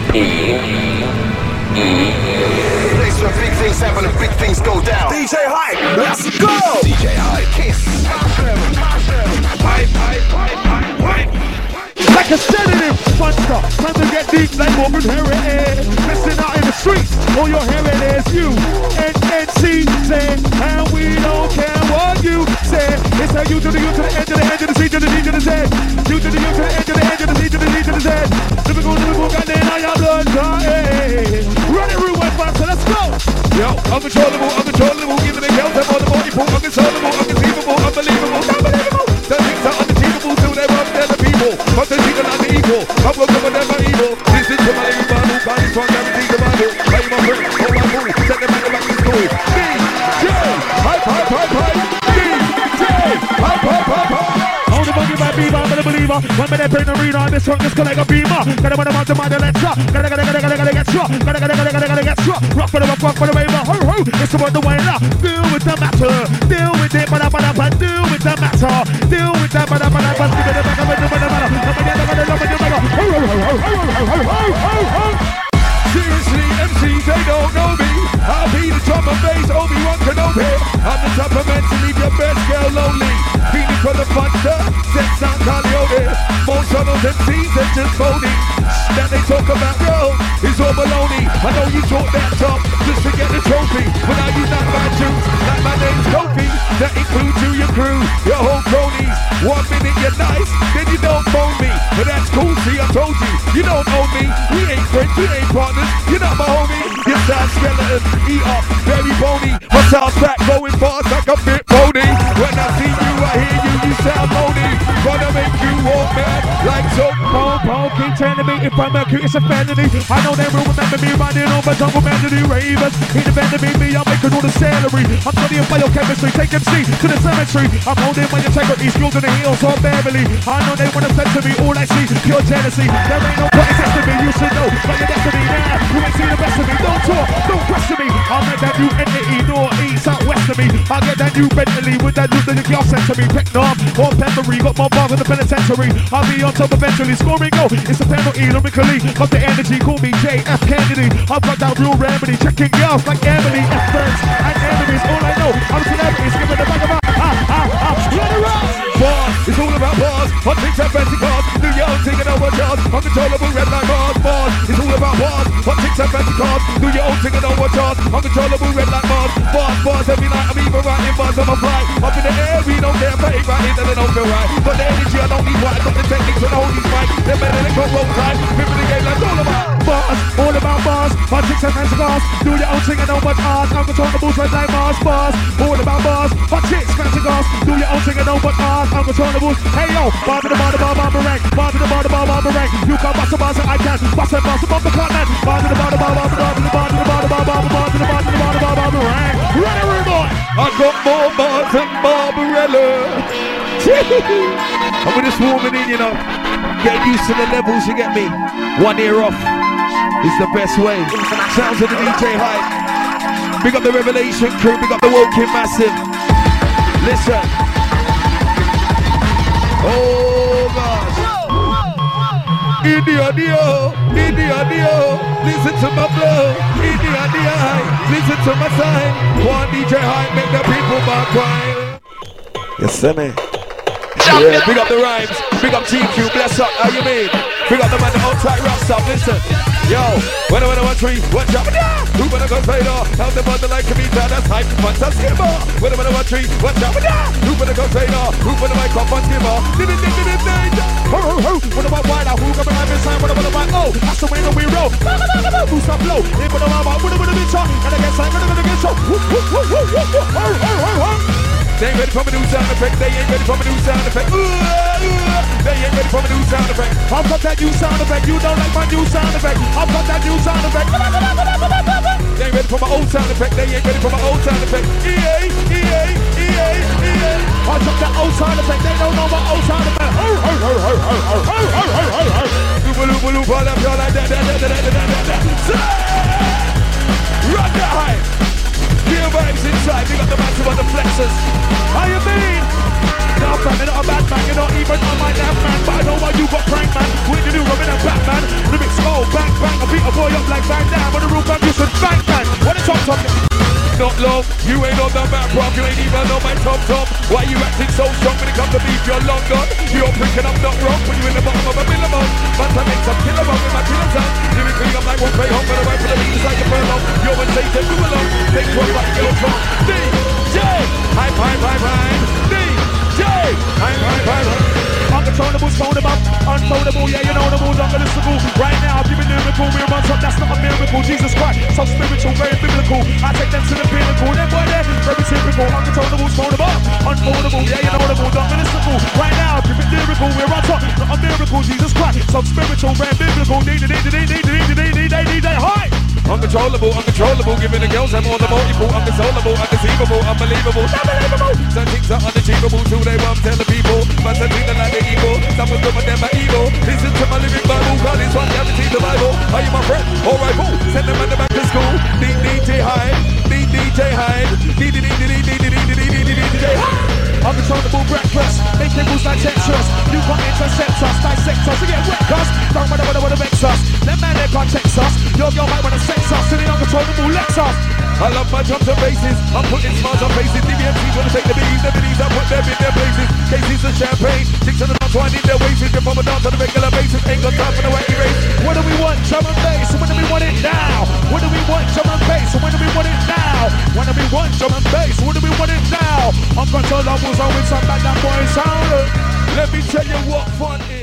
Place where big things happen and big things go down. DJ Hype, let's go! DJ Hype, Kiss. Hype. Like a sedative, Funster. Time to get deep like Morgan Heritage. Messing out in the streets, all your heritage. You, NNC, say, and we don't care what you say. It's a U to the U to the N to the N to the C to the D to the Z. U to the U to the N to the N to the C to the D to the Z. Liverpool, goddamn, I am blood, hey. Run it, rewind, faster, let's go! Yo, uncontrollable, giving the girls them all the money, uncontrollable, unconceivable, unbelievable. The things are unachievable till they run their people. But they think they're not the equal. I'm welcome when they're not evil. This is for my little man who can't be strong, guaranteed the Bible. Play my friend, oh my fool, send them back to school. DJ, hype. DJ, hype. Hold the buggy by Beaver, I'm a believer. One minute bring the reader, this one just collect a beamer. Gotta want to mind the lecture. Gotta get struck. Gotta get struck. Rock for the waver. Ho, it's about the way now. Deal with the matter. Deal with it, but deal with the matter. Deal with that, but seriously, MCs, they don't know me. I'll be the drum and bass, Obi-Wan Kenobi. I'm the type of man to leave your best girl lonely. Feeling for the funster, sex and Corleone. Most of those MCs are just phony. That they talk about girls is all baloney. I know you talk that talk just to get the trophy. But now you not my juice, like my name's Kofi. That includes you, your crew, your whole cronies. 1 minute you're nice, then you don't phone me. But that's cool, see I told you, you don't own me. We ain't friends, we ain't partners, you're not my homie. You sound skeleton, eat up, very bony. My sound's back going fast like a bit pony. When I see you, I hear you, you sound phony. Gonna make you walk mad like so. Paul, keep telling me if I'm Mercury, it's a felony. I know they will remember me running over jungle melody ravers. He defended me, I'm making all the celery. I'm studying biochemistry, take MC to the cemetery. I'm holding my integrity, skilled in the heels of Beverly. I know they wanna censor me, all I see, pure jealousy. There ain't no point in testing me, you should know. But your destiny now, you ain't seen the best of me. Don't talk, don't question me. I'll make that new entity, north, east, south, west of me. I'll get that new Bentley with that new that the girl sent to me. Vietnam or Pembury, got more bars in the penitentiary. I'll be on top eventually, scoring goal. It's a penalty, lyrically. Got the energy, call me JF Kennedy. I've got that real remedy, checking girls like Emily, F-friends and enemies. All I know, I'm celebrities, giving the back of my let it rock. Bars, it's all about bars. Hot chicks and fancy cars. New York taking over jars. Uncontrollable red line bars. Bars, it's all about bars. Hot chicks and fancy cars. New York taking over jars. Uncontrollable red line bars. Bars, every night I'm even writing bars on my flight. Up in the air, we don't care for it right here, then they don't feel right. Got the energy, I don't need what. I got the techniques when I hold these mics. They're better than got roll time. Remember the game like all about bars. All about bars. Hot chicks and fancy cars. Do your own thing and don't watch ours. Uncontrollable red line bars. Bars, all about bars. Hot chicks, fancy cars. Do your own thing and don't watch ours. Uncontrollable. Hey yo, bar to the bar, boomerang. Bar to the bar, boomerang. You can't bust a bar, so I can. Bust a bar, the car, man. Bar to the bar, boomerang. Run it, boy. I got more bars than Barbarella. I'm just warming in, you know. Get used to the levels, you get me. 1 ear off is the best way. Sounds of the DJ Hype. Big up the Revelation crew, big up the Woking Massive. Listen. Oh gosh. India Dio. Listen to my flow. India Dio. Listen to my sign. One DJ Hype make the people back cry. Yes, sir, man. Yeah, big up the rhymes. Big up GQ. Bless up. How you mean? Big up the man, the outside rap stuff. Listen. Yo, when I want tree, watch out. Who better go say no? How's the bundle like me? That's hype. Fantastic. When I want tree, watch out. Who better go say no? Who better make up on skimmer? Ho. What about wine? Who gonna have his sign? What about my that's the way that we roll. Do some blow. If what about with a bitch and I guess I'm gonna get so. They ain't ready for my new sound effect. They ain't ready for my new sound effect. They ain't ready for my new sound effect. I've got that new sound effect. You don't like my new sound effect. I've got that new sound effect. They ain't ready for my old sound effect. They ain't ready for my old sound effect. EA. I took that old sound effect. They don't know my old sound effect. Run the high. Real vibes inside, we got the massive on the flexors. How you mean? Now fam, you're not a bad man, you're not even on my damn man. But I know why you got prank man. When you do Robin and Batman, the mix go bang bang, I beat on the map, rock, you ain't even know my top. Why you acting so strong when it comes to beef? You're long gone. You're freaking up, not wrong. When you're in the bottom of a minimum, but I make some killer with my killer sound. Lyrically, I'm like one play home, but I wait for the beat just like a furlong. You're one say to move along. Take one like you're from DJ. Hype. DJ. Hype. Uncontrollable, phone them up, unfoldable, yeah, you know the moves, unlistenable. Right now, I'm giving lyrical, we're on top, that's not a miracle. Jesus Christ, so spiritual, very biblical. I take them to the pinnacle, them boy there, very typical. Uncontrollable, phone them up, unfoldable, yeah, you know the moves, unlistenable. Right now, I'm giving lyrical, we're on top, not a miracle. Jesus Christ, so spiritual, very biblical. DJ, hi! Uncontrollable, giving the girls I'm all the multiple, unconsolable, unconceivable, unbelievable, some things are unachievable till they won't tell the people, but some things are like the evil, some of them are never evil. Listen to my lyric Bible, God is one guaranteed survival. Are you my friend? Alright, boo, send them on the back to school. DJ Hyde. Uncontrollable breakfast, make tables like Tetris. You can't intercept us, dissect us, you get wrecked us. Don't wanna vex us, them man they can't text us. Your girl might wanna sex us, to the uncontrollable Lexus. I love my drums and basses, I'm putting smiles on faces. DBMC's wanna take the bees, I put them in their places. Cases of champagne, chicks on the dance, twine in their waist. From a dance on a regular basis, ain't got time for the wacky race. What do we want? Drum and bass, when do we want it now? What do we want? Drum and bass, when do we want it now? When do we want drum and bass, when do we want it now? Uncontrollables always some bad boy sound. Let me tell you what fun is.